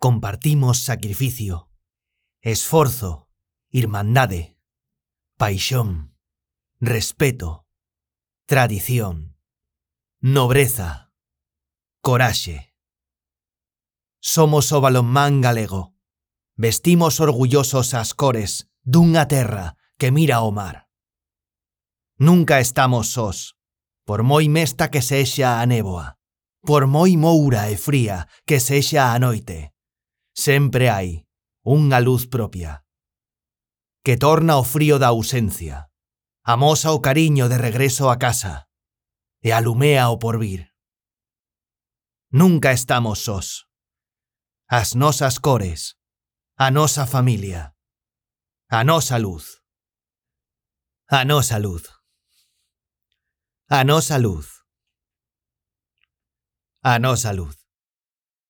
compartimos sacrificio, esforzo, irmandade, paixón, respeto, tradición, nobreza, coraxe. Somos o balonmán galego. Vestimos orgullosos as cores dunha terra que mira ao mar. Nunca estamos sós, por moi mesta que sexa a néboa, por moi moura e fría que sexa a noite. Sempre hai unha luz propia que torna o frío da ausencia, amosa o cariño de regreso a casa e alumea o porvir. Nunca estamos sós. As nosas cores, a nosa familia, a nosa luz. A nosa luz. A nosa luz. A nosa luz.